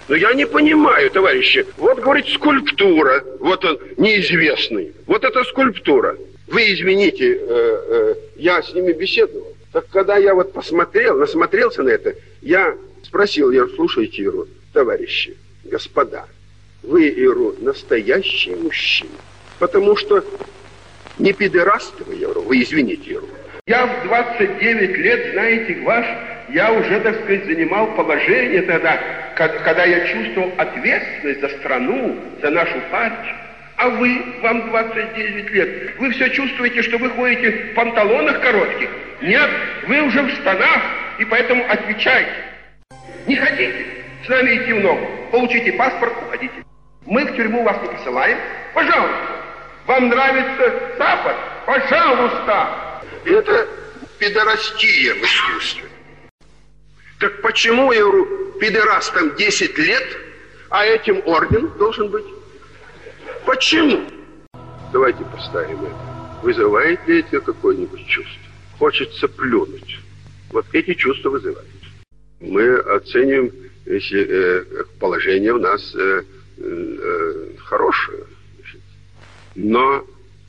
Но я не понимаю, товарищи. Вот, говорит, скульптура. Вот он, неизвестный. Вот это скульптура. Вы извините, я с ними беседовал. Так когда я вот насмотрелся на это, я спросил, слушайте, Иру, товарищи, господа, вы, Иру, настоящий мужчина. Потому что не пидорасты вы, Иру, вы извините, Иру. Я в 29 лет, знаете, я уже, так сказать, занимал положение тогда, когда я чувствовал ответственность за страну, за нашу партию. А вам 29 лет, вы все чувствуете, что вы ходите в панталонах коротких? Нет, вы уже в штанах, и поэтому отвечайте. Не хотите с нами идти в ногу, получите паспорт, уходите. Мы в тюрьму вас не посылаем, пожалуйста. Вам нравится Запад? Пожалуйста. Это пидорастия в искусстве. Так почему, я говорю, пидорастам 10 лет, а этим орден должен быть? Почему? Давайте поставим это. Вызывает ли это какое-нибудь чувство? Хочется плюнуть. Вот эти чувства вызывают. Мы оцениваем, если положение у нас хорошее, но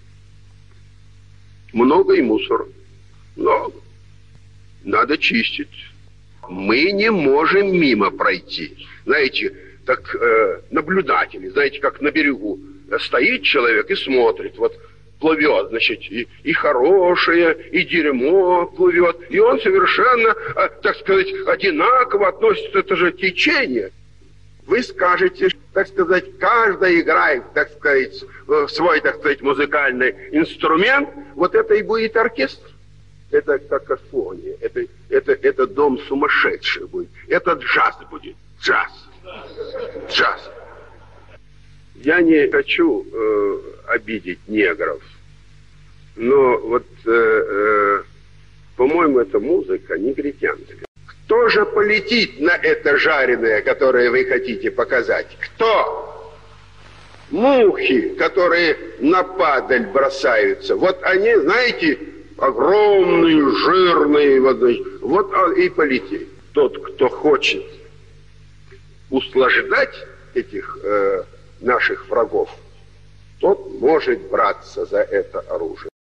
много и мусора. Много. Надо чистить. Мы не можем мимо пройти. Знаете, так наблюдатели, знаете, как на берегу стоит человек и смотрит, вот плывет, значит, и хорошее, и дерьмо плывет, и он совершенно, так сказать, одинаково относится, это же течение. Вы скажете, так сказать, каждый играет, так сказать, свой, так сказать, музыкальный инструмент, вот это и будет оркестр. Это какофония, это дом сумасшедших будет, это джаз будет, джаз. Я не хочу обидеть негров, но вот, по-моему, это музыка негритянская. Кто же полетит на это жареное, которое вы хотите показать? Кто? Мухи, которые на падаль бросаются. Вот они, знаете, огромные, жирные, вот он и полетит. Тот, кто хочет услаждать этих наших врагов, тот может браться за это оружие.